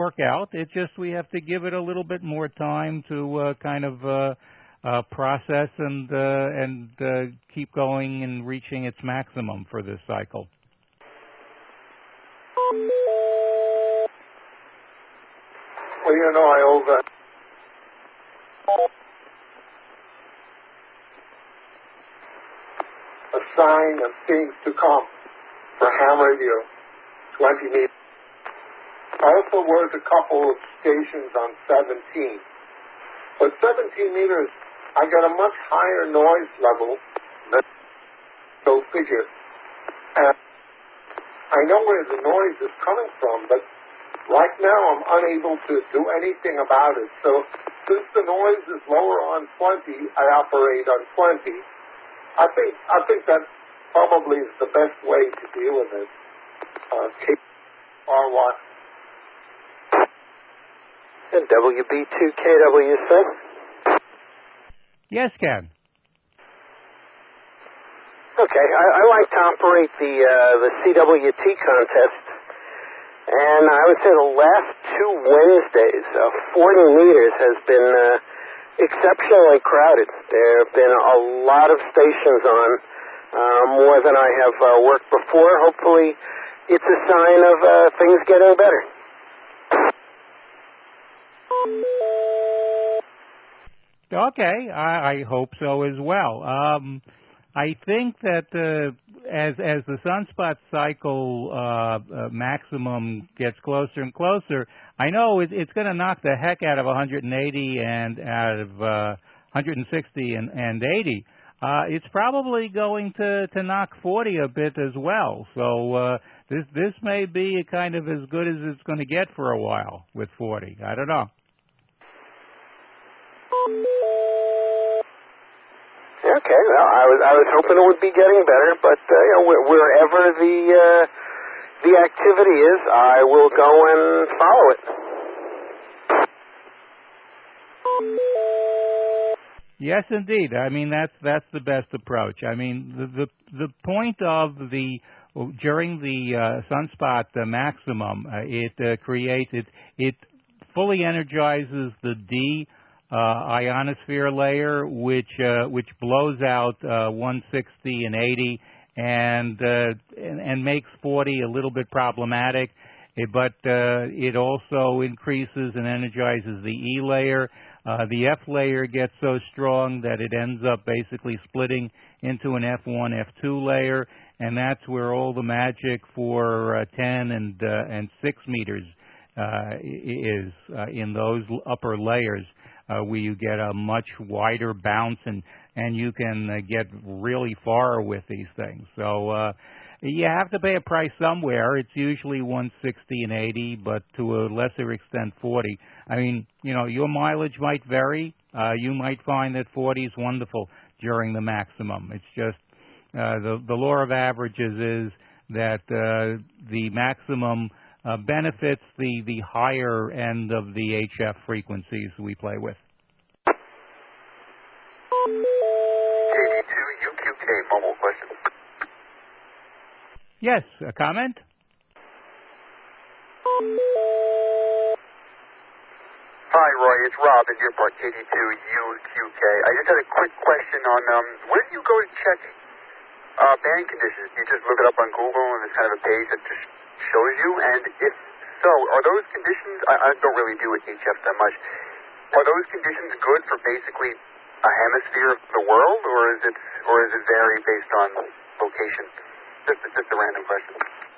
work out. It's just we have to give it a little bit more time to process and keep going and reaching its maximum for this cycle. Well, you know, I owe that. A sign of things to come for ham radio, 20 meters. I also worked a couple of stations on 17. But 17 meters, I got a much higher noise level than those figures. And I know where the noise is coming from, but right now I'm unable to do anything about it. So since the noise is lower on 20, I operate on 20. I think that probably is the best way to deal with it. KRY. And WB2KWC? Yes, Ken. Okay, I like to operate the CWT contest, and I would say the last 2 Wednesdays, 40 meters has been exceptionally crowded. There have been a lot of stations on, more than I have worked before. Hopefully it's a sign of things getting better. Okay, I hope so as well. I think that as the sunspot cycle maximum gets closer and closer, I know it's going to knock the heck out of 180 and out of 160 and 80. It's probably going to knock 40 a bit as well. So this may be kind of as good as it's going to get for a while with 40. I don't know. Okay, well, I was hoping it would be getting better, but wherever the activity is, I will go and follow it. Yes, indeed. I mean, that's the best approach. I mean, the point of during the sunspot maximum, it fully energizes the D ionosphere layer, which blows out 160 and 80 and makes 40 a little bit problematic. But it also increases and energizes the E layer. The F layer gets so strong that it ends up basically splitting into an F1, F2 layer, and that's where all the magic for 10 and 6 meters is in those upper layers, where you get a much wider bounce and you can get really far with these things. So you have to pay a price somewhere. It's usually 160 and 80, but to a lesser extent 40. I mean, your mileage might vary. You might find that 40 is wonderful during the maximum. It's just the law of averages is that the maximum benefits the higher end of the HF frequencies we play with. KD2 UQK mobile question. Yes, a comment? Hi, Roy. It's Rob in Deerpark, KD2 UQK. I just had a quick question on where do you go to check band conditions? Do you just look it up on Google and there's kind of a page that just shows you? And if so, are those conditions, I don't really do with HF that much, are those conditions good for basically a hemisphere of the world, or is it vary based on location? Just a random question.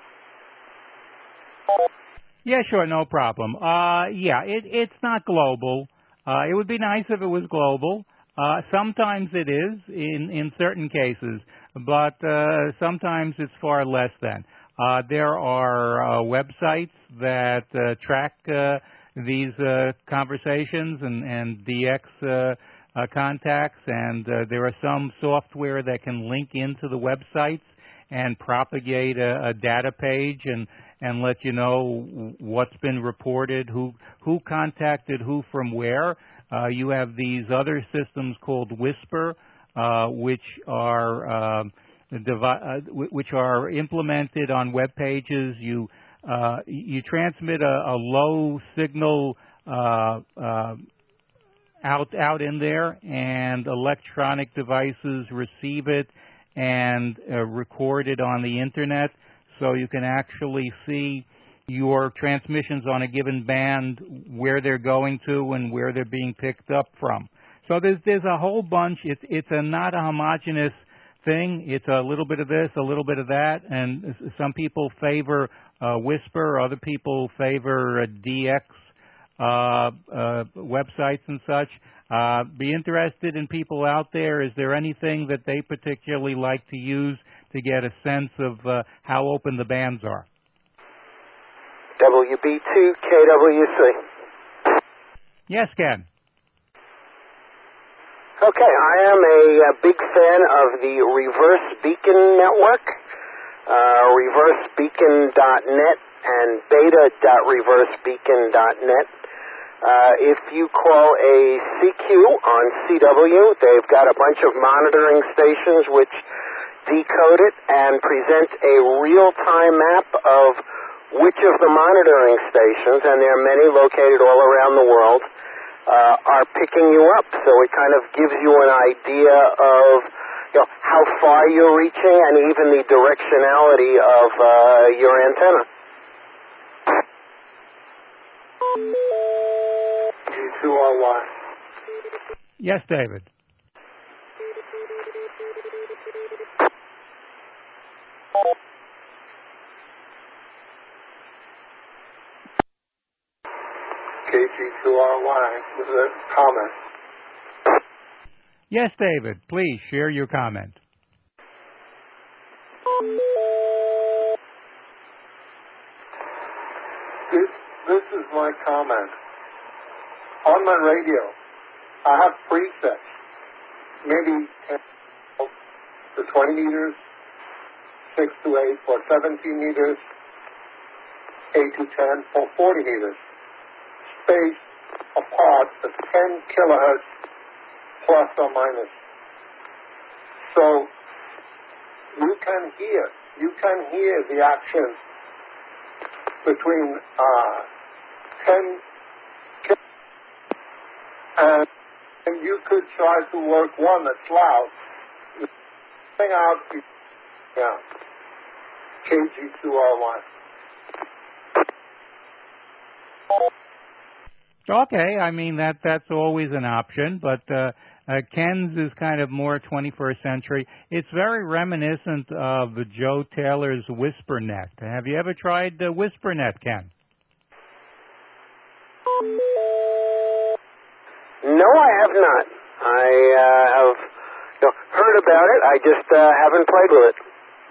Yeah, sure, no problem. It's not global. It would be nice if it was global. Sometimes it is in certain cases, but sometimes it's far less than. There are websites that track these conversations and DX contacts, and there are some software that can link into the websites and propagate a data page and let you know what's been reported, who contacted who from where. You have these other systems called Whisper, which are implemented on web pages. You you transmit a low signal out in there, and electronic devices receive it and record it on the internet, so you can actually see your transmissions on a given band, where they're going to and where they're being picked up from. So there's a whole bunch. It's not a homogeneous thing. It's a little bit of this, a little bit of that, and some people favor Whisper, other people favor DX websites and such. Be interested in people out there. Is there anything that they particularly like to use to get a sense of how open the bands are? WB2KWC. Yes, Ken. Okay, I am a big fan of the Reverse Beacon Network, reversebeacon.net and beta.reversebeacon.net. If you call a CQ on CW, they've got a bunch of monitoring stations which decode it and present a real-time map of which of the monitoring stations, and there are many located all around the world, are picking you up. So it kind of gives you an idea of how far you're reaching and even the directionality of your antenna. G2RY. Yes, David. KG2RY with a comment. Yes, David. Please share your comment. This is my comment. On my radio, I have presets, maybe 10 for 20 meters, 6 to 8 for 17 meters, 8 to 10 for 40 meters. Spaced apart at 10 kilohertz plus or minus. So you can hear the action between 10 kilohertz, and you could try to work one that's loud. Thing out, yeah. KG2RY. Okay, I mean that's always an option, but Ken's is kind of more 21st century. It's very reminiscent of Joe Taylor's WhisperNet. Have you ever tried WhisperNet, Ken? No, I have not. I have heard about it. I just haven't played with it.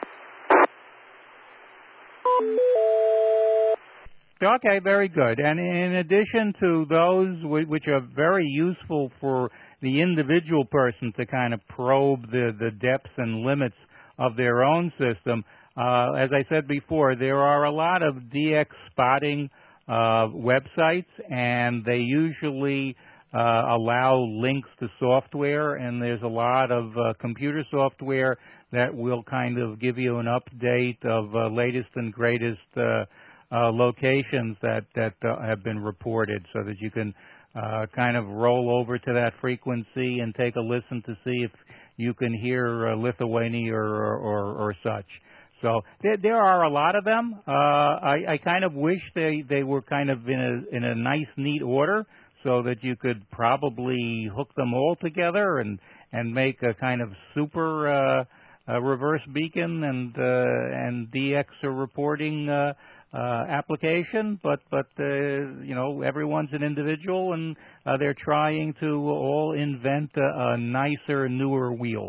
Okay, very good. And in addition to those which are very useful for the individual person to kind of probe the depths and limits of their own system, as I said before, there are a lot of DX spotting websites, and they usually allow links to software, and there's a lot of computer software that will kind of give you an update of latest and greatest locations that have been reported, so that you can kind of roll over to that frequency and take a listen to see if you can hear Lithuania or such. So there are a lot of them. I kind of wish they were kind of in a nice, neat order, so that you could probably hook them all together and make a kind of super reverse beacon and DX reporting application, but everyone's an individual, and they're trying to all invent a nicer, newer wheel.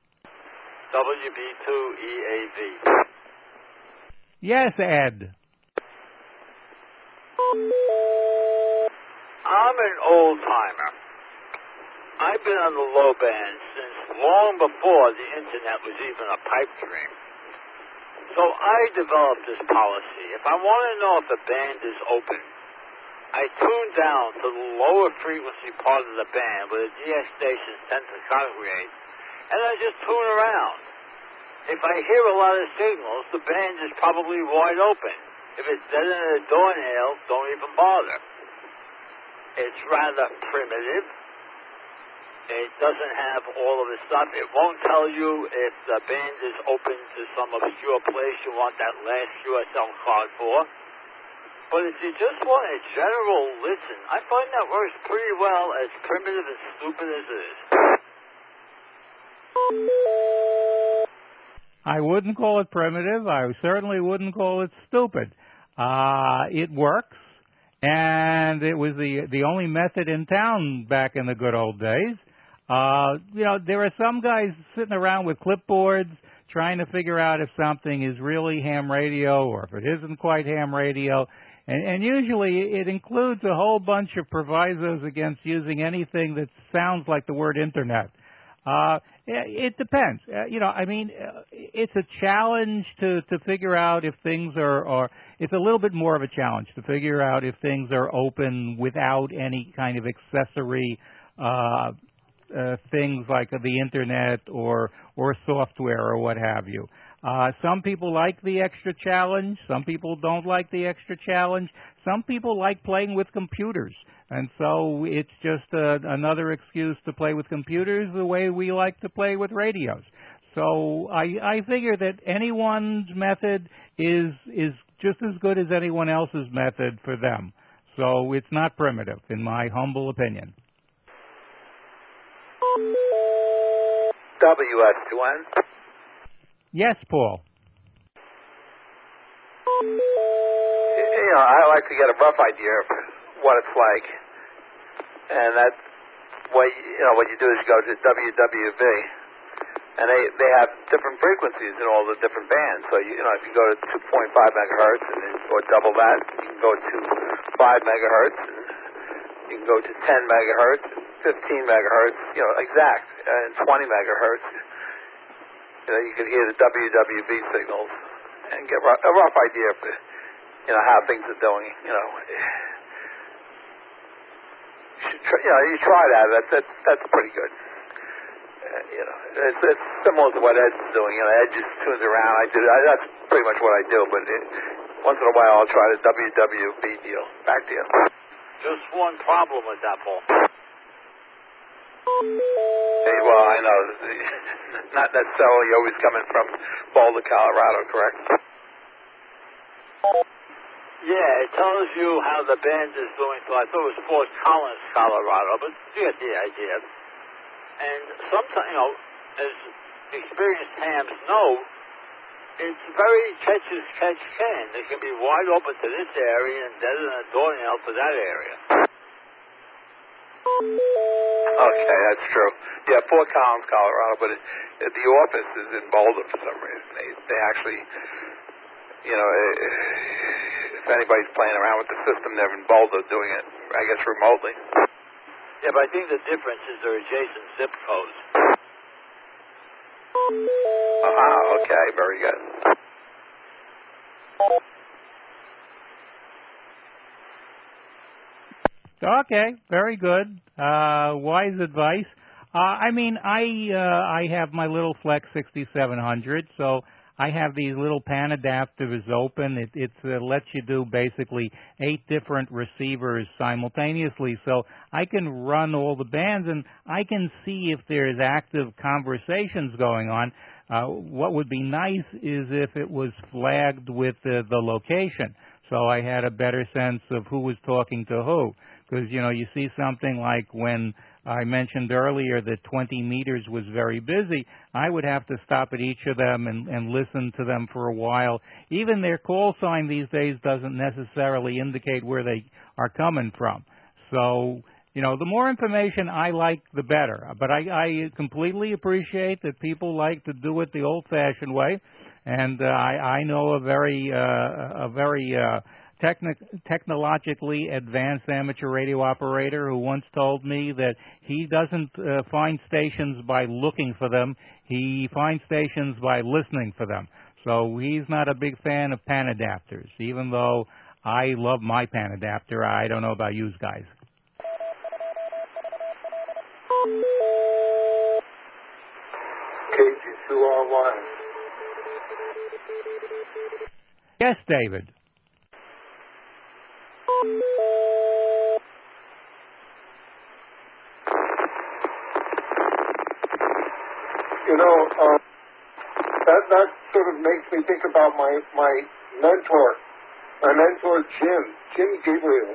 WB2EAV. Yes, Ed. I'm an old timer. I've been on the low band since long before the internet was even a pipe dream. So I developed this policy. If I want to know if the band is open, I tune down to the lower frequency part of the band where the DX stations tend to congregate, and I just tune around. If I hear a lot of signals, the band is probably wide open. If it's dead in a doornail, don't even bother. It's rather primitive. It doesn't have all of the stuff. It won't tell you if the band is open to some obscure place you want that last QSL card for. But if you just want a general listen, I find that works pretty well, as primitive and stupid as it is. I wouldn't call it primitive. I certainly wouldn't call it stupid. It works, and it was the only method in town back in the good old days. There are some guys sitting around with clipboards trying to figure out if something is really ham radio or if it isn't quite ham radio. And usually it includes a whole bunch of provisos against using anything that sounds like the word Internet. It depends. It's a challenge to figure out if things are it's a little bit more of a challenge to figure out if things are open without any kind of accessory things like the Internet or software or what have you. Some people like the extra challenge. Some people don't like the extra challenge. Some people like playing with computers. And so it's just another excuse to play with computers the way we like to play with radios. So I figure that anyone's method is just as good as anyone else's method for them. So it's not primitive, in my humble opinion. WS2N. Yes, Paul. I like to get a rough idea of what it's like, and that's what you do is you go to WWV, and they have different frequencies in all the different bands. So if you go to 2.5 megahertz or double that, you can go to 5 megahertz, and you can go to 10 megahertz, 15 megahertz, exact, and 20 megahertz. You can hear the WWV signals and get a rough idea of how things are doing. You try that. That's pretty good. It's similar to what Ed's doing. Ed just tunes around. That's pretty much what I do. But once in a while, I'll try the WWV deal. Back to you. Just one problem with that, Paul. Hey, well, I know. Not necessarily always coming from Boulder, Colorado, correct? Yeah, it tells you how the band is doing. So I thought it was Fort Collins, Colorado, but you get the idea. And sometimes, as experienced hams know, it's very catch as catch can. They can be wide open to this area and dead in a doornail to that area. Okay, that's true. Yeah, Fort Collins, Colorado, but the office is in Boulder for some reason. They actually, if anybody's playing around with the system, they're in Boulder doing it, I guess, remotely. Yeah, but I think the difference is their adjacent zip codes. Okay, very good. Okay, very good. Wise advice. I have my little Flex 6700, so I have these little pan adapters open. It lets you do basically 8 different receivers simultaneously, so I can run all the bands and I can see if there's active conversations going on. What would be nice is if it was flagged with the location, so I had a better sense of who was talking to who. Because, you see something like when I mentioned earlier that 20 meters was very busy, I would have to stop at each of them and listen to them for a while. Even their call sign these days doesn't necessarily indicate where they are coming from. So, the more information I like, the better. But I completely appreciate that people like to do it the old-fashioned way. And I know a very technologically advanced amateur radio operator who once told me that he doesn't find stations by looking for them. He finds stations by listening for them. So he's not a big fan of pan adapters, even though I love my pan adapter. I don't know about you guys. KG2 online. Yes, David. You know, that sort of makes me think about my mentor. My mentor, Jim Gabriel,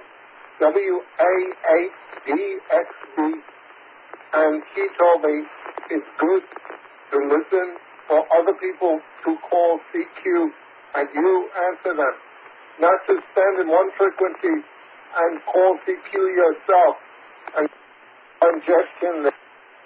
WAHDXB, and he told me it's good to listen for other people to call CQ and you answer them, not to stand in one frequency and call CQ yourself and congestion there.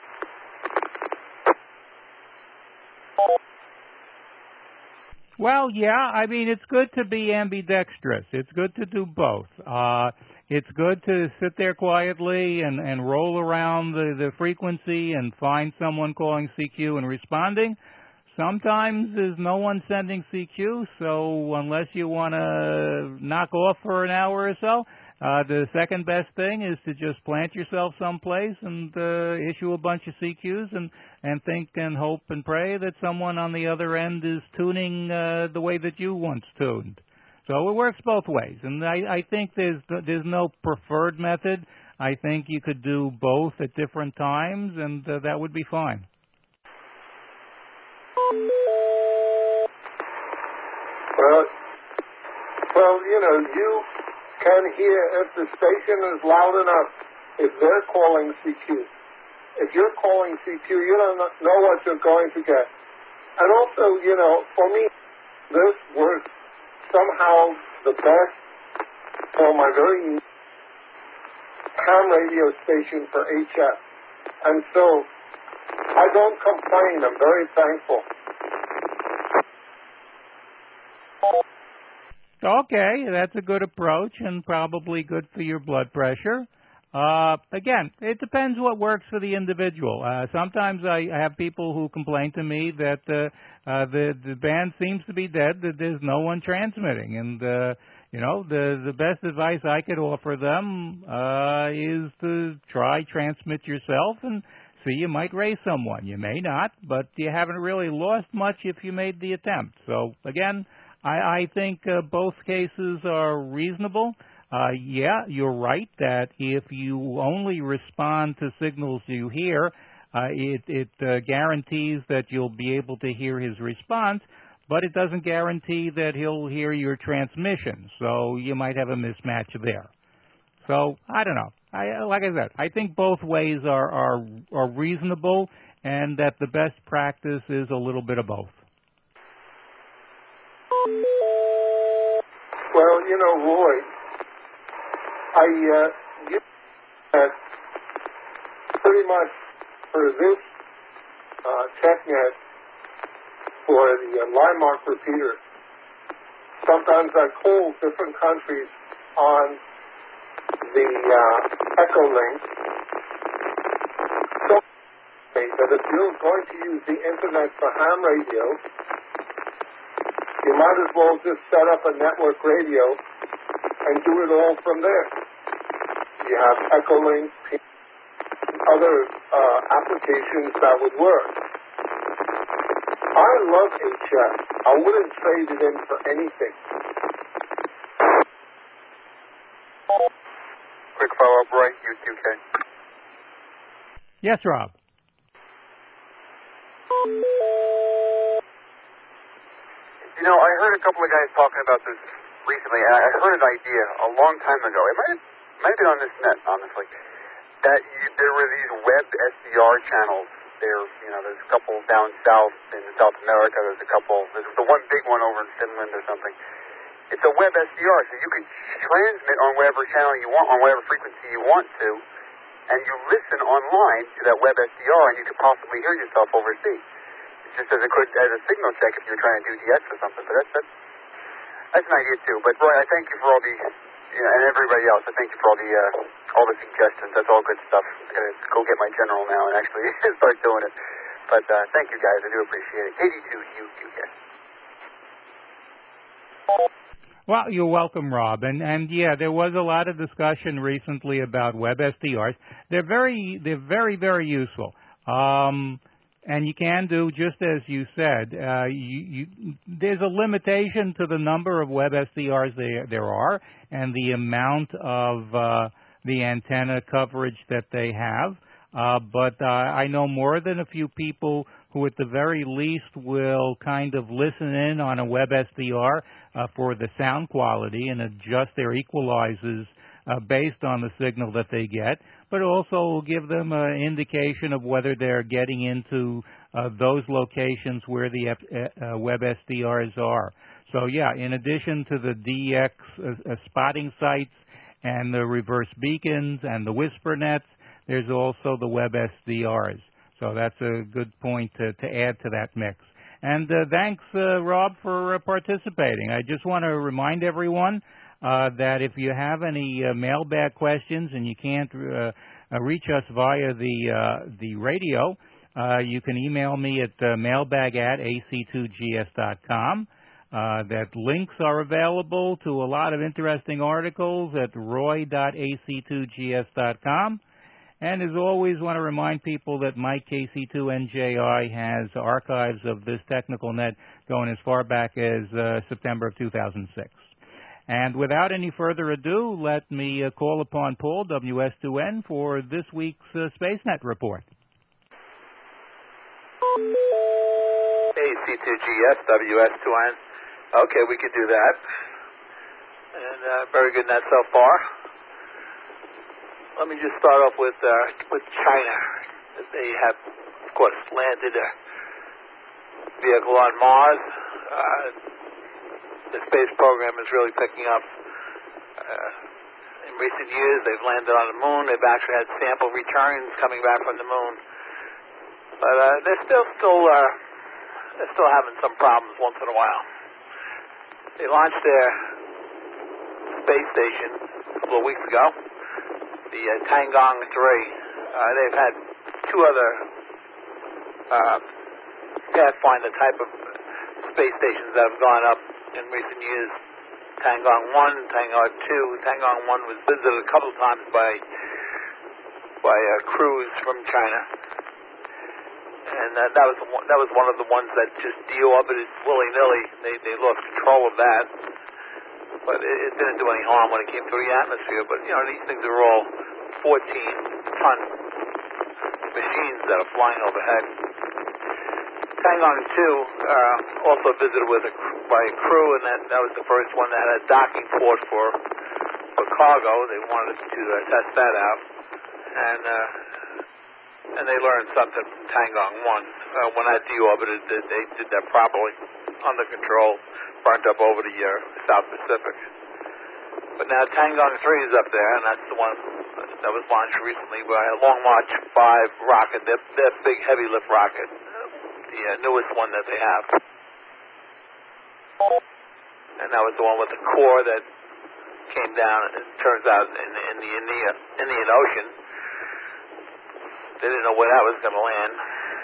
Well, yeah, I mean, it's good to be ambidextrous. It's good to do both. It's good to sit there quietly and roll around the frequency and find someone calling CQ and responding. Sometimes there's no one sending CQ, so unless you want to knock off for an hour or so, the second best thing is to just plant yourself someplace and issue a bunch of CQs and think and hope and pray that someone on the other end is tuning the way that you once tuned. So it works both ways, and I think there's no preferred method. I think you could do both at different times, and that would be fine. Well, you know, you can hear if the station is loud enough, if they're calling CQ. If you're calling CQ, you don't know what you're going to get. And also, you know, for me, this works somehow the best for my very ham radio station for HF. And so I don't complain. I'm very thankful. Okay, that's a good approach and probably good for your blood pressure. Again, it depends what works for the individual. Sometimes I have people who complain to me that the band seems to be dead, that there's no one transmitting. And, you know, the best advice I could offer them is to try transmit yourself and see, you might raise someone. You may not, but you haven't really lost much if you made the attempt. So, again, I think both cases are reasonable. Yeah, you're right that if you only respond to signals you hear, it guarantees that you'll be able to hear his response, but it doesn't guarantee that he'll hear your transmission. So you might have a mismatch there. So I don't know. Like I said, I think both ways are reasonable, and that the best practice is a little bit of both. Well, you know, Roy, I use that pretty much for this TechNet for the Limark repeater. Sometimes I call different countries on the Echo link. So that if you're going to use the internet for ham radio, you might as well just set up a network radio and do it all from there. You have Echolink, other applications that would work. I love HF. I wouldn't trade it in for anything. Quick follow-up, Roy, UK. Yes, Rob. You know, I heard a couple of guys talking about this recently, and I heard an idea a long time ago. It might have been on this net, honestly, that there were these web SDR channels. There's a couple down south in South America. There's the one big one over in Finland or something. It's a web SDR, so you can transmit on whatever channel you want, on whatever frequency you want to, and you listen online to that web SDR, and you could possibly hear yourself overseas. Just as a signal check if you're trying to do DX or something. But that's an idea too. But Roy, I thank you for all the, and everybody else, I thank you for all the suggestions. That's all good stuff. I'm gonna go get my general now and actually start doing it. But thank you guys, I do appreciate it. 82UQK. Well, you're welcome, Rob. And yeah, there was a lot of discussion recently about web SDRs. They're very, very useful. And you can do just as you said. There's a limitation to the number of WebSDRs there are, and the amount of the antenna coverage that they have. But I know more than a few people who, at the very least, will kind of listen in on a WebSDR for the sound quality and adjust their equalizers based on the signal that they get, but also will give them an indication of whether they're getting into those locations where the WebSDRs are. So, yeah, in addition to the DX spotting sites and the reverse beacons and the whisper nets, there's also the WebSDRs. So that's a good point to add to that mix. And thanks, Rob, for participating. I just want to remind everyone that if you have any mailbag questions and you can't reach us via the radio, you can email me at mailbag@ac2gs.com. That links are available to a lot of interesting articles at roy.ac2gs.com. And as always, want to remind people that Mike KC2NJI has archives of this technical net going as far back as September of 2006. And without any further ado, let me call upon Paul, WS2N, for this week's SpaceNet report. AC2GS, WS2N. Okay, we could do that. And very good net so far. Let me just start off with China. They have, of course, landed a vehicle on Mars. The space program is really picking up. In recent years, they've landed on the moon. They've actually had sample returns coming back from the moon. But they're still having some problems once in a while. They launched their space station a couple of weeks ago, the Tiangong 3. They've had two other Pathfinder type of space stations that have gone up in recent years. Tiangong 1, Tiangong 2. Tiangong 1 was visited a couple of times by crews from China. And that was one of the ones that just deorbited willy-nilly. They lost control of that. But it didn't do any harm when it came through the atmosphere. But, you know, these things are all 14-ton machines that are flying overhead. Tiangong 2 also visited by a crew, and that was the first one that had a docking port for cargo. They wanted to test that out. And they learned something from Tiangong 1. When that deorbited, they did that properly, under control, burnt up over the South Pacific. But now Tiangong 3 is up there, and that's the one that was launched recently by a Long March 5 rocket, their big heavy lift rocket, the newest one that they have. And that was the one with the core that came down, and it turns out, in the Indian Ocean. They didn't know where that was going to land.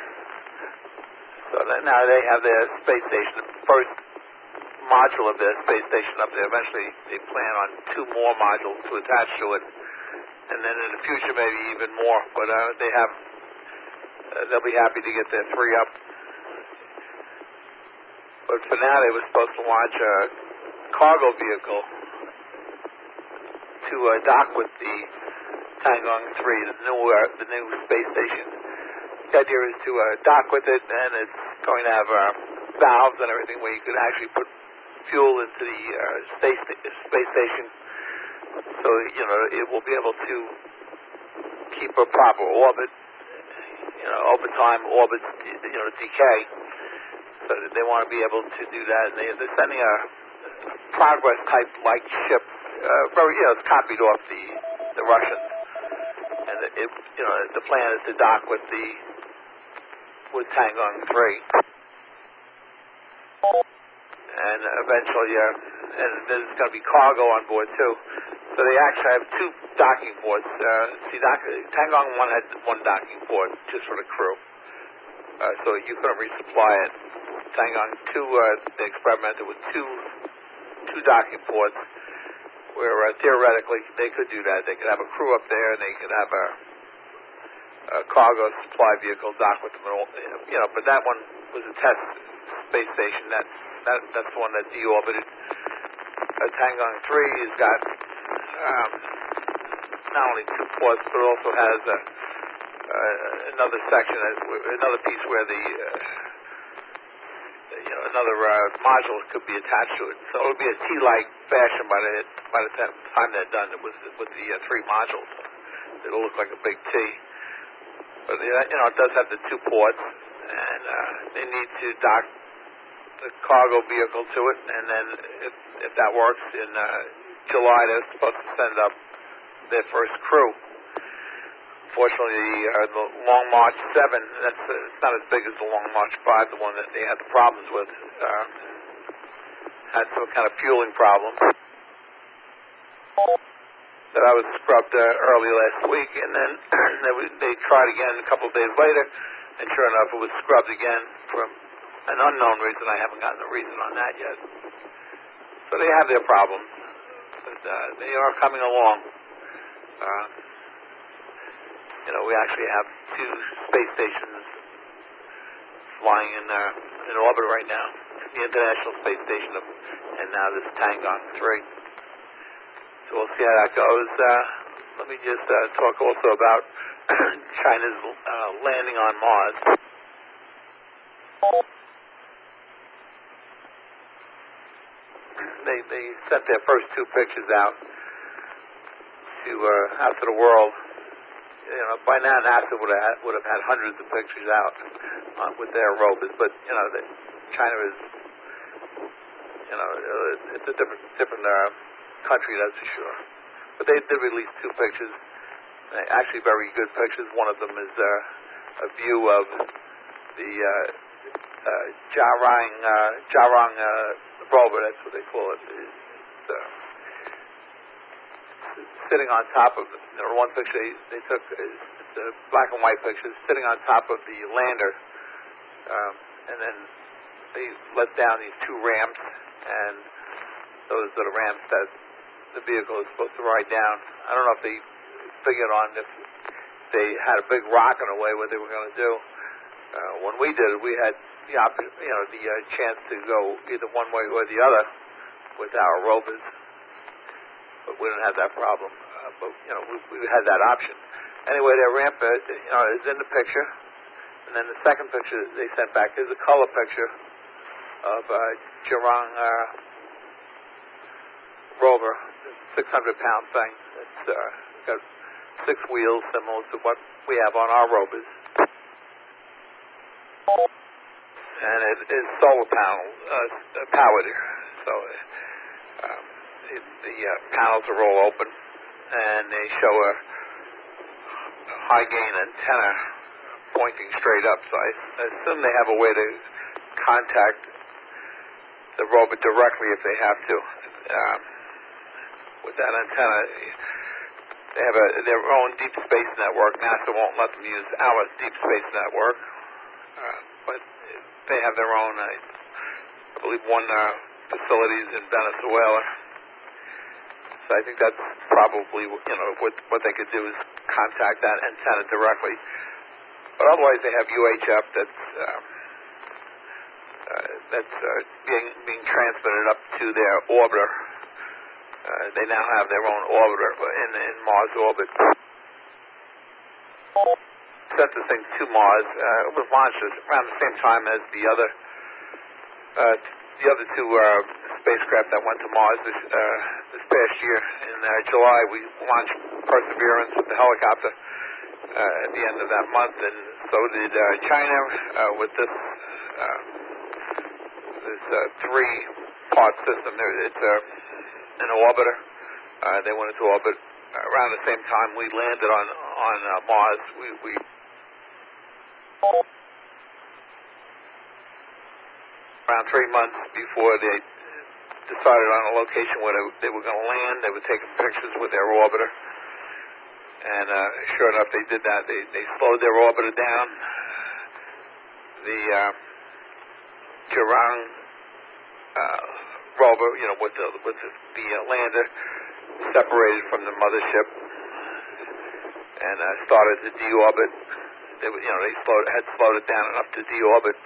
So now they have their space station, the first module of their space station up there. Eventually, they plan on 2 more modules to attach to it. And then in the future, maybe even more. But they'll be happy to get their 3 up. But for now, they were supposed to launch a cargo vehicle to dock with the Tiangong 3, the new space station. The idea is to dock with it, and it's going to have valves and everything where you could actually put fuel into the space station, so it will be able to keep a proper orbit. Over time, orbits decay, so they want to be able to do that. And they're sending a Progress type like ship, it's copied off the Russians. And the plan is to dock with Tiangong 3, and eventually, and there's going to be cargo on board too. So they actually have 2 docking ports. Tiangong 1 had 1 docking port just for the crew, so you couldn't resupply it. Tiangong 2, they experimented with two docking ports, where theoretically they could do that. They could have a crew up there, and they could have cargo supply vehicle dock with them, but that one was a test space station. That's the one that deorbited. Tiangong 3 has got not only 2 ports, but also has another section, another piece where the another module could be attached to it. So it would be a T-like fashion by the time they're done with the 3 modules. It'll look like a big T. But it does have the 2 ports, and they need to dock the cargo vehicle to it, and then if that works, in July they're supposed to send up their first crew. Fortunately, the Long March 7, it's not as big as the Long March 5, the one that they had the problems with, had some kind of fueling problem. That I was scrubbed early last week, and then they tried again a couple of days later, and sure enough, it was scrubbed again from an unknown reason. I haven't gotten the reason on that yet. So they have their problems, but they are coming along. We actually have 2 space stations flying in orbit right now. The International Space Station and now this Tiangong 3. So we'll see how that goes. Let me just talk also about China's landing on Mars. They sent their first 2 pictures out to the world. By now NASA would have had hundreds of pictures out with their rovers, but China is it's a different country, that's for sure. But they did release 2 pictures, actually very good pictures. One of them is a view of the Jiarong rover, that's what they call it. Sitting on top of one picture they took, the black and white picture, sitting on top of the lander, and then they let down these 2 ramps, and those are the ramps that the vehicle is supposed to ride down. I don't know if they figured on if they had a big rock in the way what they were going to do. When we did it, we had the chance to go either one way or the other with our rovers. But we didn't have that problem. But we had that option. Anyway, their ramp is in the picture, and then the second picture they sent back is a color picture of Jiarong rover, 600-pound thing. It's got 6 wheels, similar to what we have on our rovers, and it is solar panel powered. So. The panels are all open, and they show a high-gain antenna pointing straight up. So I assume they have a way to contact the rover directly if they have to. With that antenna, they have their own deep space network. NASA won't let them use our deep space network, but they have their own, I believe, one facilities in Venezuela. So I think that's probably, what they could do is contact that antenna directly. But otherwise, they have UHF that's being transmitted up to their orbiter. They now have their own orbiter in Mars orbit. Sent this thing to Mars. It was launched around the same time as the other 2 spacecraft that went to Mars this past year. In July, we launched Perseverance with the helicopter at the end of that month, and so did China with this 3-part system. It's an orbiter. They went into orbit around the same time we landed on Mars. We around 3 months before they decided on a location where they were going to land. They were taking pictures with their orbiter, and sure enough, they did that. They slowed their orbiter down. The Jiarong rover, with the lander, separated from the mothership, and started to deorbit. They had slowed it down enough to deorbit,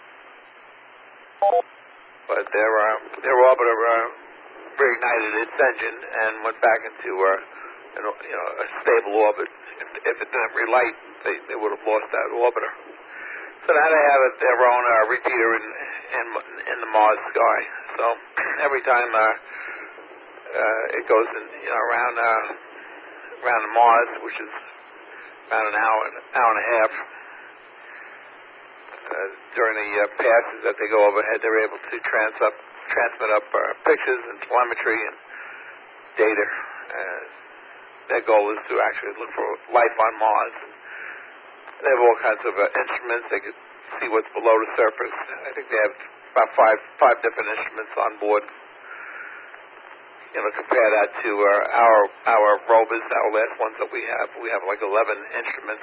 but their orbiter reignited its engine and went back into a stable orbit. If it didn't relight, they would have lost that orbiter. So now they have their own repeater in the Mars sky. So every time it goes around the Mars, which is about an hour and a half. During the passes that they go overhead, they're able to transmit up pictures and telemetry and data. Their goal is to actually look for life on Mars. They have all kinds of instruments. They can see what's below the surface. I think they have about five different instruments on board. Compare that to our rovers, our last ones that we have. We have like 11 instruments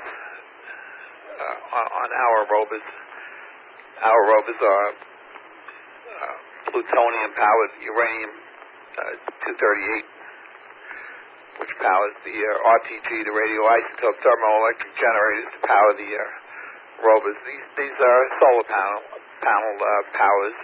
on our rovers. Our rovers are plutonium-powered uranium-238, which powers the RTG, the radioisotope thermoelectric generators to power the rovers. These are solar panel powers.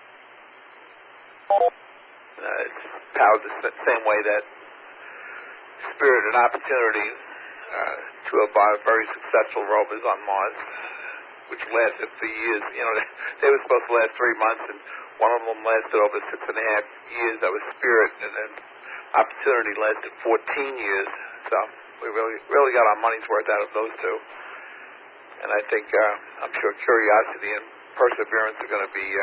It's powered the same way that Spirit and Opportunity, two of our very successful rovers on Mars, which lasted for years. They were supposed to last 3 months, and one of them lasted over 6.5 years. That was Spirit, and then Opportunity lasted 14 years. So we really got our money's worth out of those two. And I think I'm sure Curiosity and Perseverance are going to be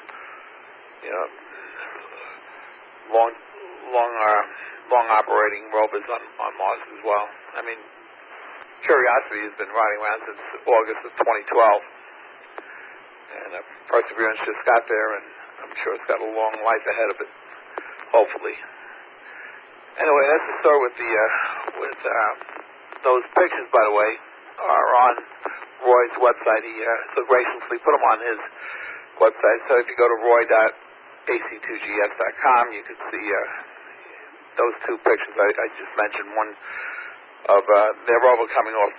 long operating rovers on Mars as well. I mean, Curiosity has been riding around since August of 2012, and Perseverance just got there, and I'm sure it's got a long life ahead of it, hopefully. Anyway, that's the story with those pictures. By the way, are on Roy's website. He so graciously put them on his website. So if you go to roy.ac2gf.com, you can see those two pictures I just mentioned. One of their rover coming off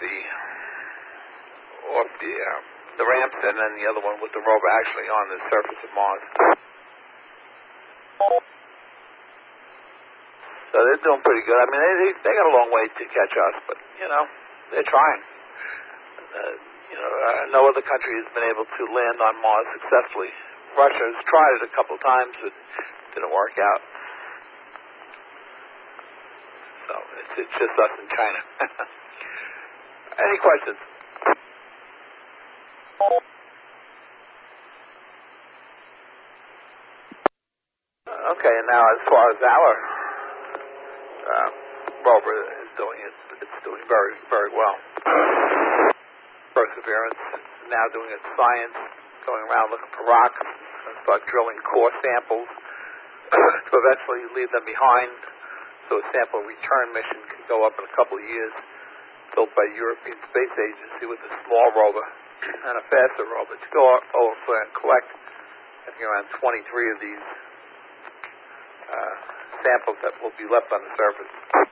the ramps, and then the other one with the rover actually on the surface of Mars. So they're doing pretty good. I mean, they got a long way to catch us, but they're trying. No other country has been able to land on Mars successfully. Russia has tried it a couple of times, but it didn't work out. So it's just us and China. Any questions? Okay, and now as far as our rover is doing, it's doing very, very well. Perseverance now doing its science, going around looking for rocks, and start drilling core samples to eventually leave them behind, so a sample return mission can go up in a couple of years, built by the European Space Agency with a small rover and a faster rover to go over and collect, I think, around 23 of these samples that will be left on the surface.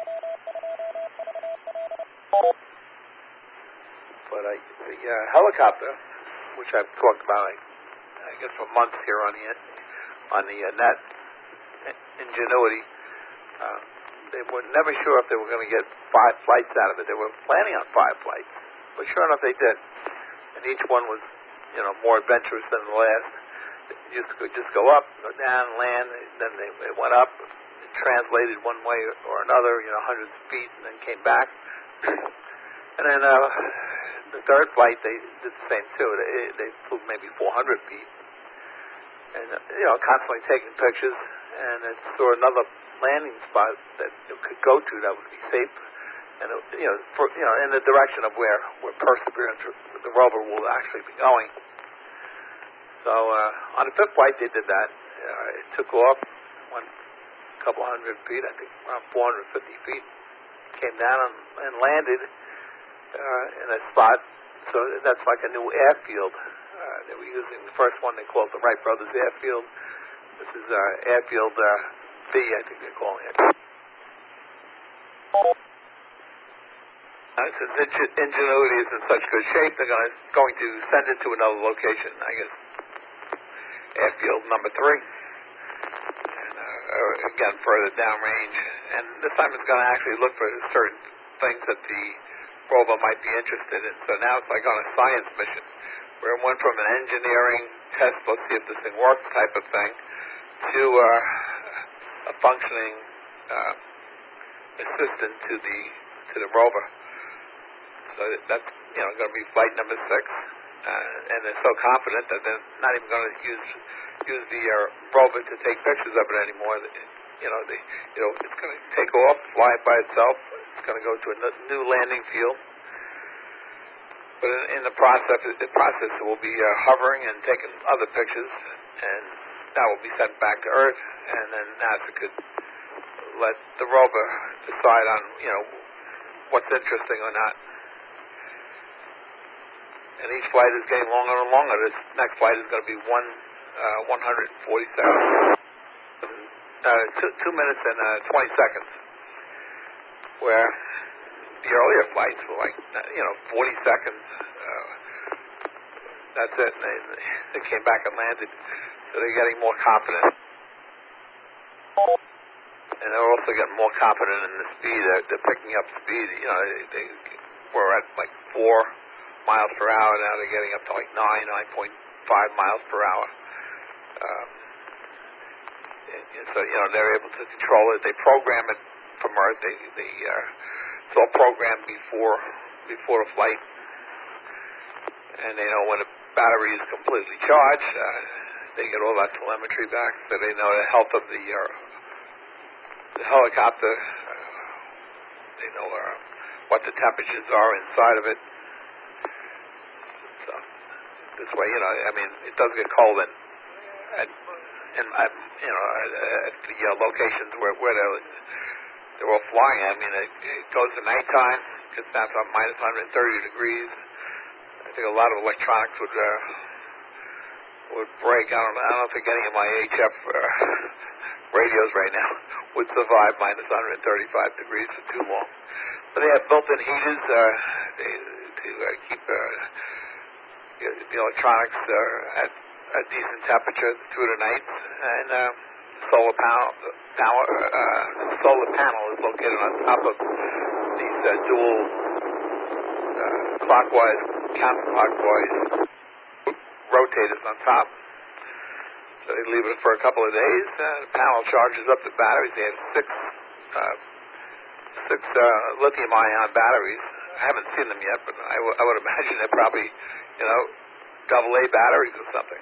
But the helicopter, which I've talked about, I guess, for months here on the net, Ingenuity, they were never sure if they were going to get 5 flights out of it. They were planning on 5 flights, but sure enough, they did. And each one was, more adventurous than the last. They just go up, go down, land, and then they went up, and translated one way or another, hundreds of feet, and then came back. And then the third flight, they did the same too. They flew maybe 400 feet, and constantly taking pictures. And they saw another landing spot that it could go to that would be safe, and in the direction of where Perseverance, the rover, will actually be going. So on the 5th flight, they did that. It took off, went a couple hundred feet, I think around 450 feet, came down and landed in a spot. So that's like a new airfield. They were using the first one they called the Wright Brothers Airfield. This is Airfield B, I think they're calling it. Since Ingenuity is in such good shape, they're going to send it to another location, I guess, airfield number 3, and again further downrange. And this time it's going to actually look for certain things that the rover might be interested in. So now it's like on a science mission, where it went from an engineering test, let's see if this thing works type of thing, to a functioning assistant to the rover. So that's going to be flight number 6, and they're so confident that they're not even going to use the rover to take pictures of it anymore. It's going to take off, fly by itself. It's going to go to a new landing field. But in the process, it will be hovering and taking other pictures, and that will be sent back to Earth, and then NASA could let the rover decide on what's interesting or not. And each flight is getting longer and longer. This next flight is going to be 140 seconds, 2 minutes and 20 seconds, where the earlier flights were like 40 seconds. That's it. And they came back and landed, so they're getting more confident. And they're also getting more confident in the speed. They're picking up speed. They were at like 4 miles per hour. Now they're getting up to like 9.5 miles per hour. So they're able to control it. They program it from Earth. It's all programmed before the flight, and they know when the battery is completely charged. They get all that telemetry back, so they know the health of the helicopter. They know what the temperatures are inside of it. So this way, it does get cold at the locations where they're all flying. It goes to nighttime, gets down to minus 130 degrees. I think a lot of electronics would break. I don't know if any of my HF radios right now would survive minus 135 degrees for too long. But they have built-in heaters to keep the electronics at a decent temperature through the night, and solar panel is located on top of these dual clockwise, counterclockwise rotators on top. So they leave it for a couple of days. The panel charges up the batteries. They have six lithium-ion batteries. I haven't seen them yet, but I would imagine they're probably, AA batteries or something.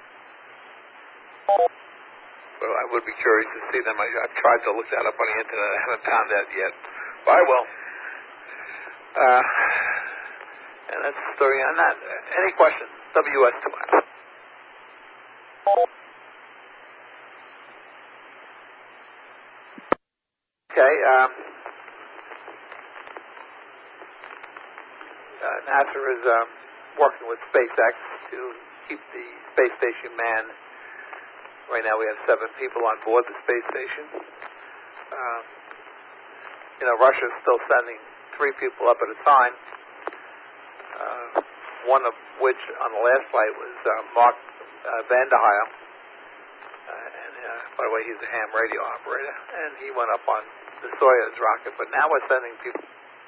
Well, I would be curious to see them. I've tried to look that up on the internet. I haven't found that yet. But I will. And that's the story on that. Any questions? WS2. Okay. NASA is working with SpaceX to keep the space station manned. Right now we have 7 people on board the space station. Russia is still sending 3 people up at a time. One of which on the last flight was Mark Vanderheim. And by the way, he's a ham radio operator. And he went up on the Soyuz rocket. But now we're sending people.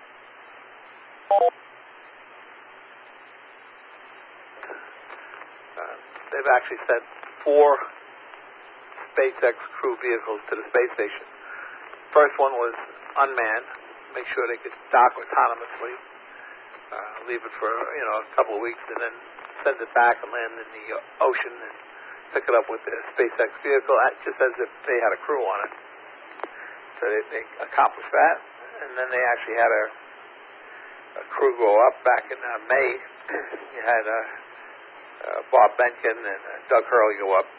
They've actually sent 4 SpaceX crew vehicles to the space station. First one was unmanned, make sure they could dock autonomously, leave it for a couple of weeks, and then send it back and land in the ocean and pick it up with the SpaceX vehicle, just as if they had a crew on it. So they accomplished that, and then they actually had a crew go up back in May. You had Bob Behnken and Doug Hurley go up.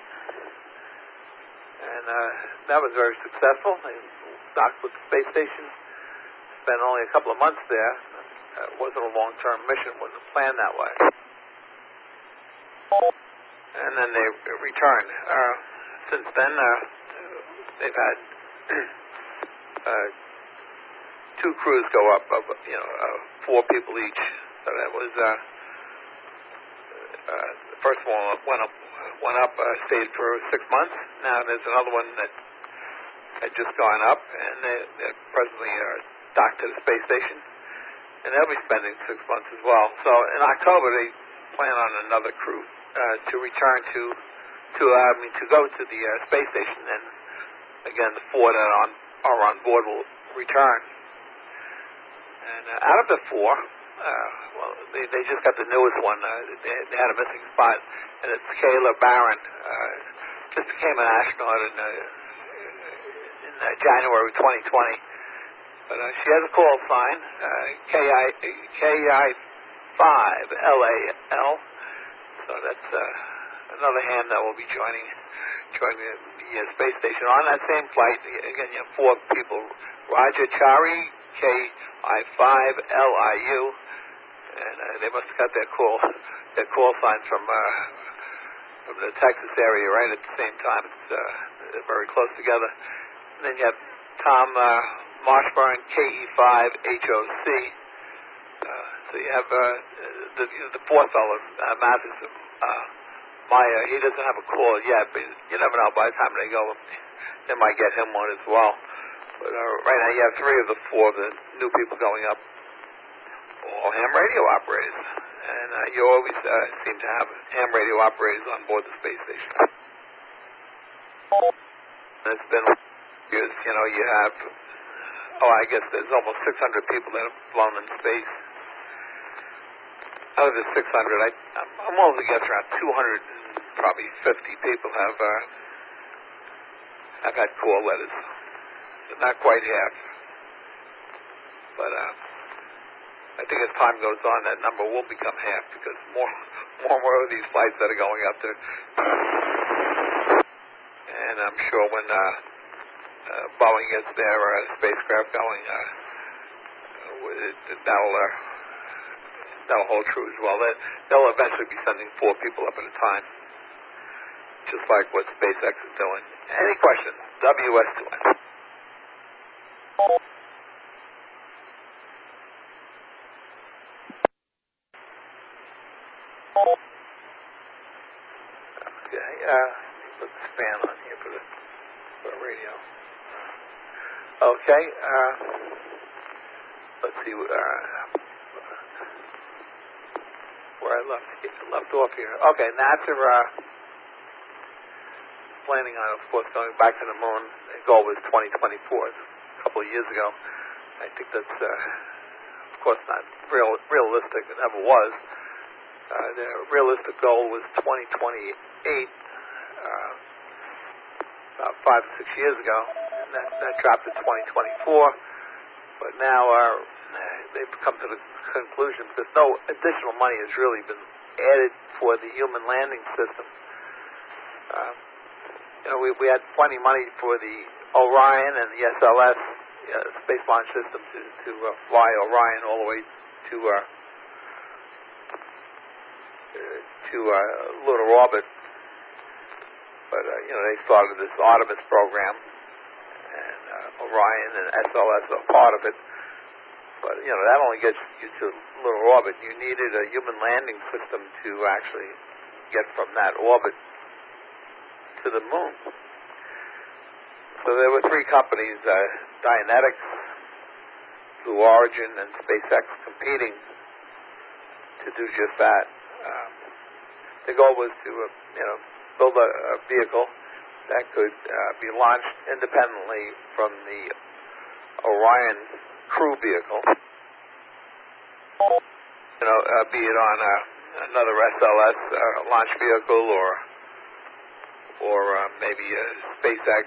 And that was very successful. They docked with the space station, spent only a couple of months there. It wasn't a long-term mission, wasn't planned that way. And then they returned. Since then, they've had 2 crews go up of 4 people each. So that was the first one went up, stayed for 6 months. Now there's another one that had just gone up, and they're presently docked to the space station, and they'll be spending 6 months as well. So in October they plan on another crew to return to go to the space station, and again the 4 that are on board will return. And out of the 4, they just got the newest one. They had a missing spot, and it's Kayla Barron. Just became an astronaut in January 2020. But she has a call sign, KI5LAL. So that's another ham that will be joining the space station on that same flight. Again, you have 4 people: Roger Chari, KI5LIU, and they must have got their call signs from the Texas area right at the same time. They're very close together. And then you have Tom Marshburn, KE5HOC. So you have the 4th fellow, Matheson. Maya, he doesn't have a call yet, but you never know. By the time they go, they might get him one as well. But right now you have 3 of the 4 of the new people going up, all ham radio operators. And you always seem to have ham radio operators on board the space station. And it's been years, you have, I guess there's almost 600 people that have flown in space. Out of the 600, I'm willing to guess around 250 people have had call letters. Not quite half. But I think as time goes on, that number will become half, because more of these flights that are going up there. And I'm sure when Boeing gets their spacecraft going, that'll hold true as well. They'll eventually be sending 4 people up at a time, just like what SpaceX is doing. Any questions? WS2N. Okay, put the span on here for the radio. Okay, let's see where I left off here. Okay, NASA planning on, of course, going back to the moon. The goal was 2024, a couple of years ago. I think that's, of course, not realistic. It never was. The realistic goal was 2028, about 5 or 6 years ago. And that dropped to 2024. But now they've come to the conclusion, because no additional money has really been added for the human landing system. We had plenty of money for the Orion and the SLS space launch system to fly Orion all the way to lunar orbit. But they started this Artemis program, and Orion and SLS are part of it. But that only gets you to lunar orbit. You needed a human landing system to actually get from that orbit to the moon. So there were 3 companies, Dynetics, Blue Origin, and SpaceX, competing to do just that. The goal was to, build a vehicle that could be launched independently from the Orion crew vehicle. Be it on another SLS launch vehicle, or maybe a SpaceX,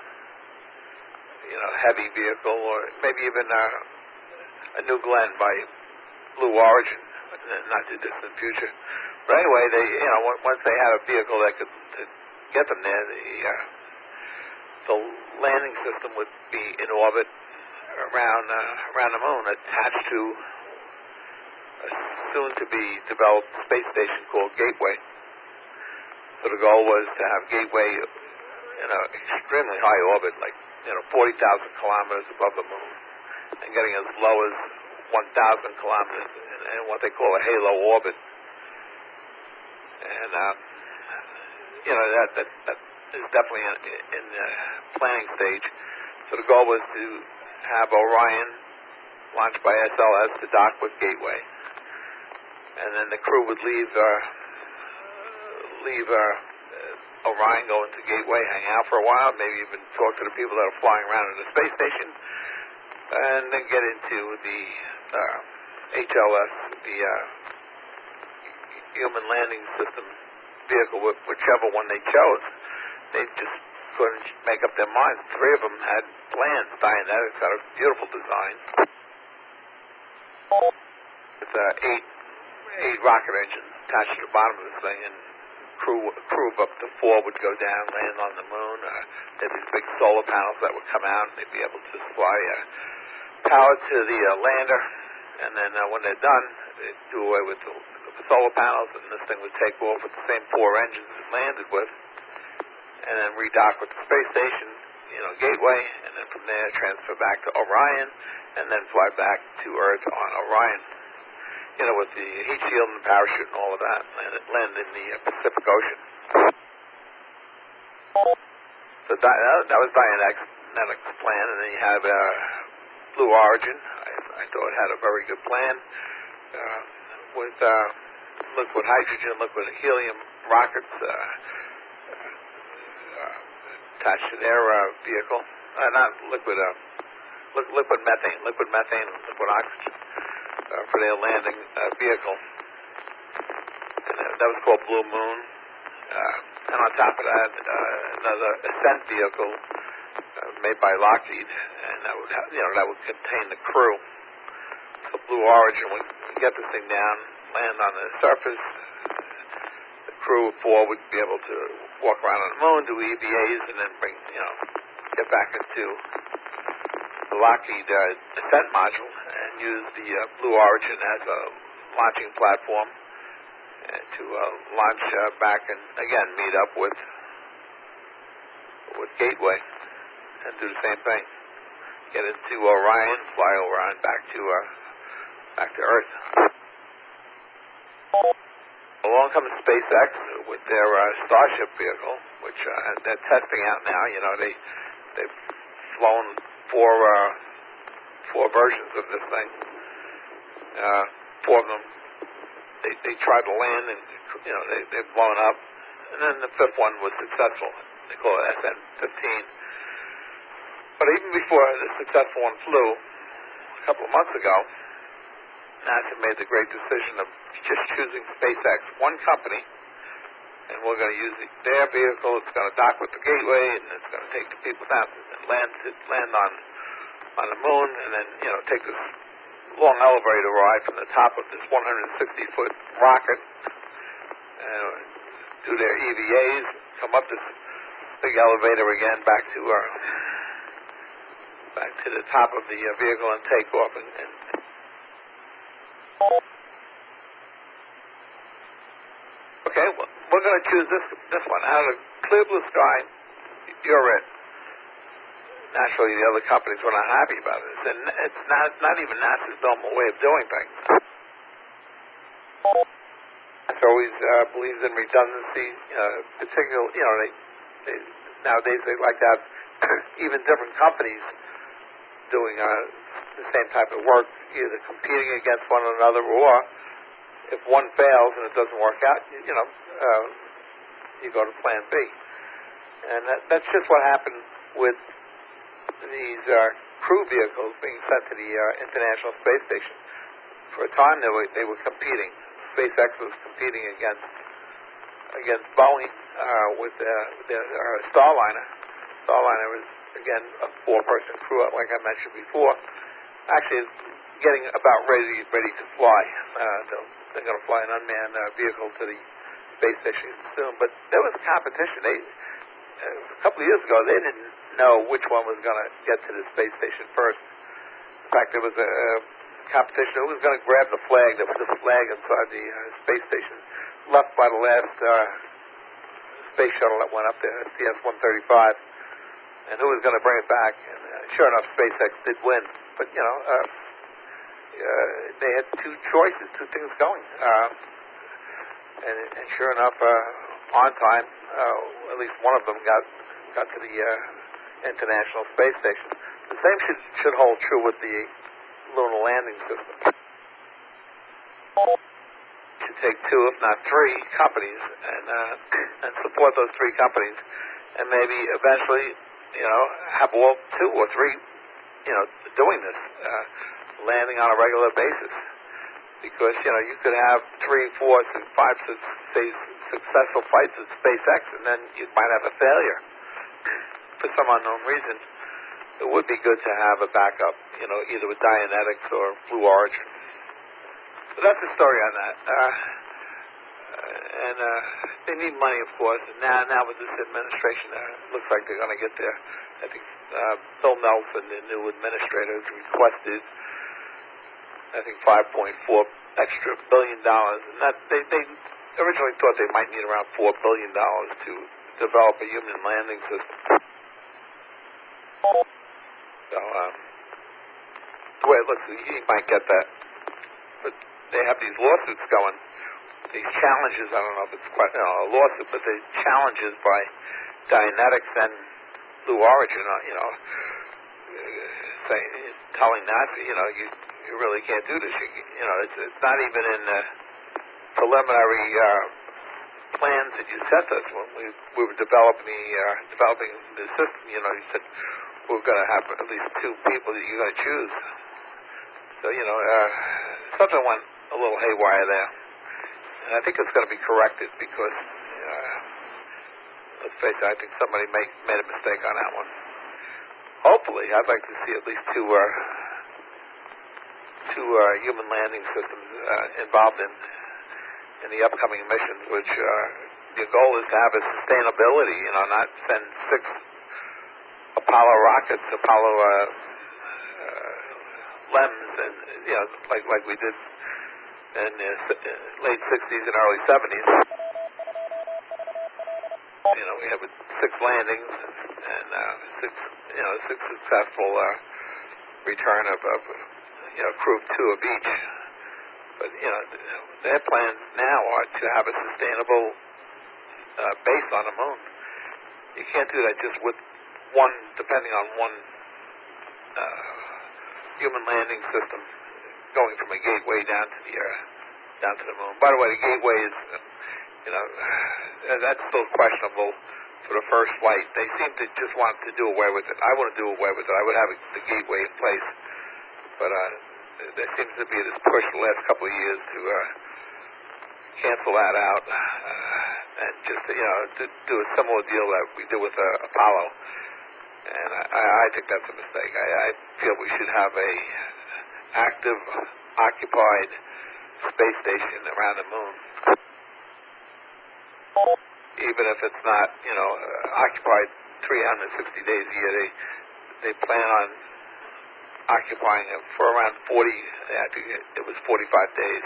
heavy vehicle, or maybe even a New Glenn by Blue Origin, not too distant future. But anyway, they, once they had a vehicle that could get them there, the landing system would be in orbit around the moon, attached to a soon-to-be developed space station called Gateway. So the goal was to have Gateway in an extremely high orbit, like 40,000 kilometers above the moon, and getting as low as 1,000 kilometers in what they call a halo orbit. And that is definitely in the planning stage. So the goal was to have Orion launched by SLS to dock with Gateway, and then the crew would leave Orion, go into Gateway, hang out for a while, maybe even talk to the people that are flying around in the space station, and then get into the HLS, the Human Landing System vehicle, whichever one they chose. They just couldn't make up their minds. 3 of them had plans. Dynetics got a beautiful design. With 8 rocket engines attached to the bottom of this thing, and crew of up to 4 would go down, land on the moon. There'd be big solar panels that would come out, and they'd be able to supply power to the lander. And then when they're done, they'd do away with the solar panels, and this thing would take off with the same 4 engines it landed with, and then redock with the space station, Gateway, and then from there transfer back to Orion, and then fly back to Earth on Orion. With the heat shield and the parachute and all of that, land in the Pacific Ocean. So that was Dynetics' plan, and then you have Blue Origin. I thought it had a very good plan with liquid hydrogen, liquid helium rockets attached to their vehicle. Not liquid methane, liquid oxygen for their landing vehicle. And that was called Blue Moon. And on top of that, another Ascent vehicle made by Lockheed, and that would contain the crew. So Blue Origin would get this thing down, land on the surface. The crew of 4 would be able to walk around on the moon, do EVAs, and then get back into the Lockheed Ascent module and use the Blue Origin as a launching platform to launch back and again meet up with Gateway and do the same thing. Get into Orion, fly Orion back to Earth. Along comes SpaceX with their Starship vehicle, which they're testing out now. They've flown 4 versions of this thing. 4 of them they tried to land, and they've blown up. And then the 5th one was successful. They call it SN-15. But even before the successful one flew, a couple of months ago, NASA made the great decision of just choosing SpaceX, one company, and we're going to use their vehicle. It's going to dock with the Gateway, and it's going to take the people down and land on the moon, and then take this long elevator ride from the top of this 160-foot rocket, do their EVAs, come up this big elevator again back to the top of the vehicle and take off. Okay, well, we're going to choose this one. Out of clear blue sky, you're it. Naturally, the other companies were not happy about it. And it's not even NASA's normal way of doing things. NASA always believes in redundancy. Particularly, nowadays they like to have even different companies doing the same type of work, either competing against one another, or if one fails and it doesn't work out, you go to Plan B. And that's just what happened with these crew vehicles being sent to the International Space Station. For a time, they were competing. SpaceX was competing against Boeing with their Starliner. Starliner was, again, a 4-person crew, like I mentioned before. Actually, it's getting about ready to fly. They're going to fly an unmanned vehicle to the space station soon. But there was competition. A couple of years ago, they didn't know which one was going to get to the space station first. In fact, there was a competition. Who was going to grab the flag? There was a flag inside the space station left by the last space shuttle that went up there, CS-135. And who was going to bring it back? And sure enough, SpaceX did win. but they had two things going, and sure enough, on time, at least one of them got to the International Space Station. The same should hold true with the lunar landing system. It should take two, if not three, companies, and support those three companies, and maybe eventually, have all two or three, doing this, landing on a regular basis. Because, you could have 3, 4, 5, 6 successful flights at SpaceX, and then you might have a failure. For some unknown reason, it would be good to have a backup, either with Dianetics or Blue Origin. So that's the story on that. And they need money, of course. And now with this administration, looks like they're going to get there. I think Bill Nelson, the new administrator, has requested, I think, $5.4 extra billion, and that they originally thought they might need around $4 billion to develop a human landing system. So the way it looks, you might get that, but they have these lawsuits going, these challenges. I don't know if it's quite a lawsuit, but the challenges by Dianetics and Blue Origin, telling NASA, you really can't do this. It's not even in the preliminary plans that you sent us when we were developing the system. You said we're going to have at least two people that you're going to choose. So something went a little haywire there, and I think it's going to be corrected because let's face it, I think somebody made a mistake on that one. Hopefully, I'd like to see at least two human landing systems involved in the upcoming missions, which the goal is to have a sustainability, not send 6 Apollo rockets, Apollo LEMs, and like we did in the late 60s and early 70s. We have 6 landings and 6 successful return of crew of 2 of each. But their plans now are to have a sustainable base on the moon. You can't do that just with one, depending on one human landing system going from a gateway down to the moon. By the way, the gateway is that's still questionable for the first flight. They seem to just want to do away with it. I wouldn't do away with it. I would have the gateway in place. But there seems to be this push the last couple of years to cancel that out and just to do a similar deal that we did with Apollo. And I think that's a mistake. I feel we should have a active, occupied space station around the moon. Even if it's not, occupied 360 days a year, they plan on occupying it for around 40, I think it was 45 days.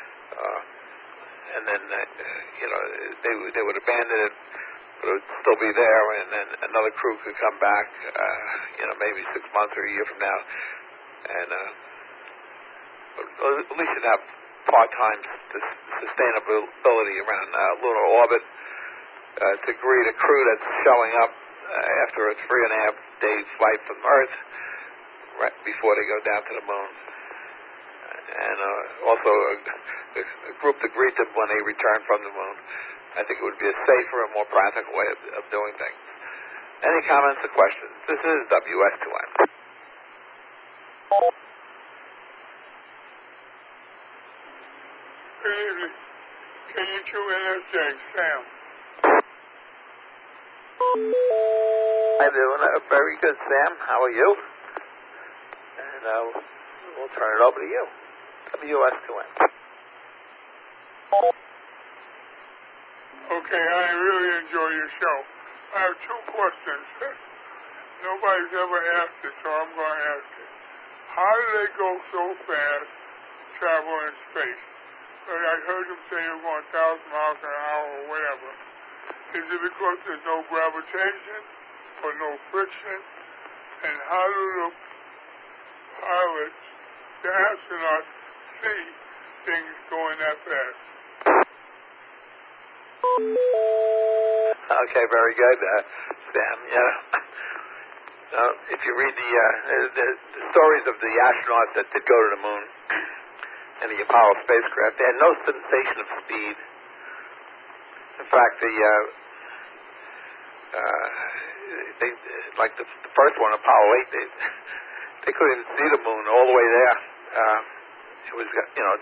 And then, they would abandon it, but it would still be there, and then another crew could come back, maybe 6 months or a year from now. And at least you'd have part-time sustainability around lunar orbit. To greet a crew that's showing up after a 3.5-day flight from Earth right before they go down to the moon. And also a group to greet them when they return from the moon. I think it would be a safer and more practical way of doing things. Any comments or questions? This is WS2M. Good evening. KU2NSJ, Sam. Hi, doing very good, Sam. How are you? And we'll turn it over to you. WS2M. Okay, I really enjoy your show. I have 2 questions. Nobody's ever asked it, so I'm going to ask it. How do they go so fast, travel in space? But I heard them say they're going 1,000 miles an hour or whatever. Is it because there's no gravitation or no friction? And how pilots, the astronauts, see things going that fast? Okay, very good, Sam. If you read the stories of the astronauts that did go to the moon and the Apollo spacecraft, they had no sensation of speed. In fact, like the first one, Apollo 8, they couldn't even see the moon all the way there. It was,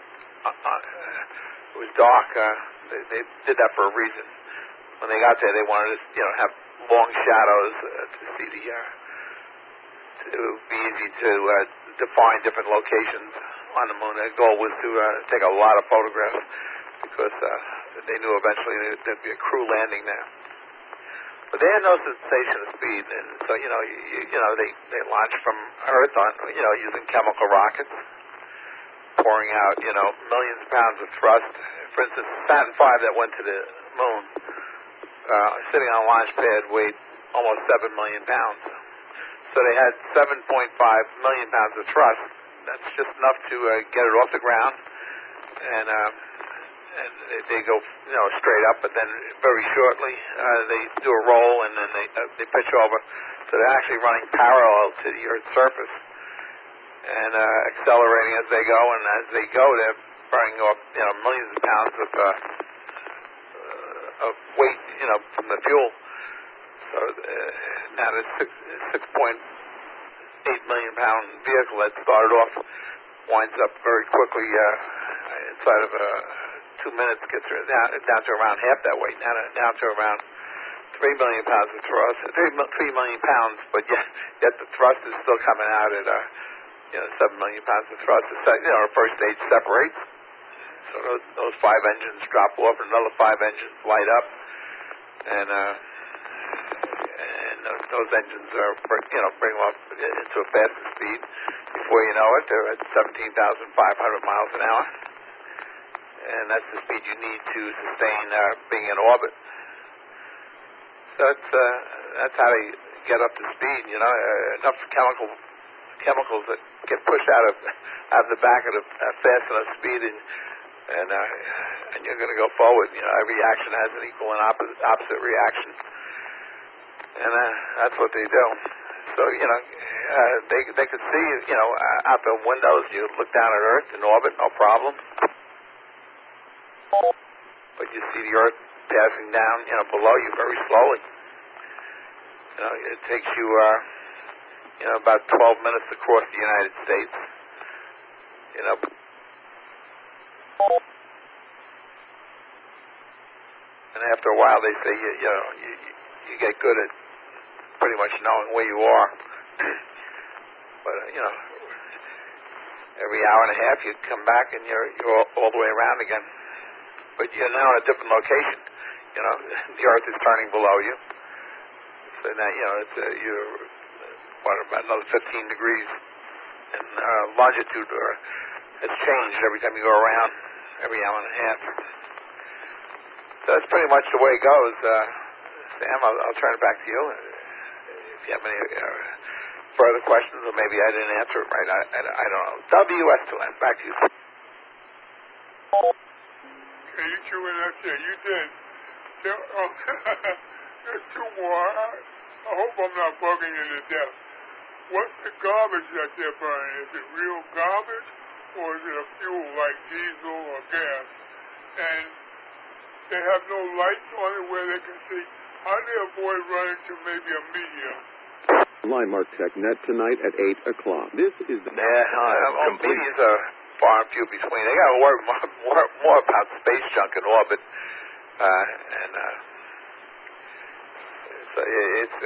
it was dark. They did that for a reason. When they got there, they wanted to, have long shadows to see to be easy to define different locations on the moon. Their goal was to take a lot of photographs because they knew eventually there'd be a crew landing there. But they had no sensation of speed, and so they launched from Earth on using chemical rockets, pouring out millions of pounds of thrust. For instance, Saturn V that went to the moon, sitting on a launch pad, weighed almost 7 million pounds. So they had 7.5 million pounds of thrust. That's just enough to get it off the ground, and they go straight up, but then very shortly they do a roll, and then they pitch over. So they're actually running parallel to the Earth's surface and accelerating as they go, and as they go, they're burning off millions of pounds of weight from the fuel. So now the 6.8 million pound vehicle that started off winds up very quickly inside of 2 minutes, gets down to around half that weight, down to around 3 million pounds of thrust, 3 million pounds, but yet the thrust is still coming out at 7 million pounds of thrust. The first stage separates, so those 5 engines drop off, and another 5 engines light up, and those engines are bring off into a faster speed. Before you know it, they're at 17,500 miles an hour. And that's the speed you need to sustain being in orbit. So that's how they get up to speed. Enough chemicals that get pushed out of the back of the fast enough speed, and you're going to go forward. Every action has an equal and opposite reaction, and that's what they do. So they could see out the windows. You look down at Earth in orbit, no problem. But you see the Earth passing down, below you very slowly. It takes you, about 12 minutes to cross the United States. And after a while, they say you get good at pretty much knowing where you are. But every hour and a half, you come back and you're all the way around again. But you're now in a different location. The Earth is turning below you. So now, you're about another 15 degrees, and longitude has changed every time you go around, every hour and a half. So that's pretty much the way it goes. Sam, I'll turn it back to you. If you have any further questions, or maybe I didn't answer it right, I don't know. WS2N, back to you. You two in that there. You did. There's 2 more. I hope I'm not bugging you to death. What's the garbage that they're burning? Is it real garbage, or is it a fuel like diesel or gas? And they have no lights on it where they can see. How do they avoid running to maybe a meteor? Landmark TechNet tonight at 8 o'clock. This is the... meteors are far and few between. They got to worry more about space junk in orbit, and so it's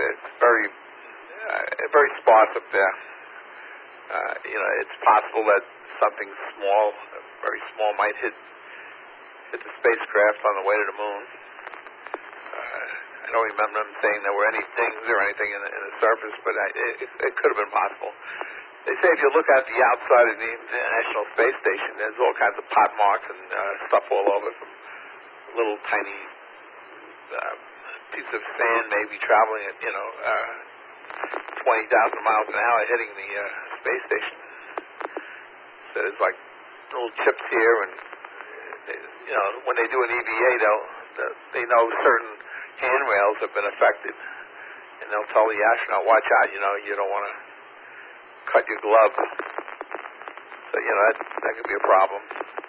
very sparse up there. It's possible that something small, very small, might hit the spacecraft on the way to the moon. I don't remember them saying there were any things or anything in the surface, but it could have been possible. They say if you look at the outside of the International Space Station, there's all kinds of pot marks and stuff all over, from little tiny piece of sand maybe traveling at 20,000 miles an hour hitting the space station. there's like little chips here, and you know, when they do an EVA, they know certain handrails have been affected, and they'll tell the astronaut, watch out, you know, you don't want to cut your glove. So, you know, that could be a problem.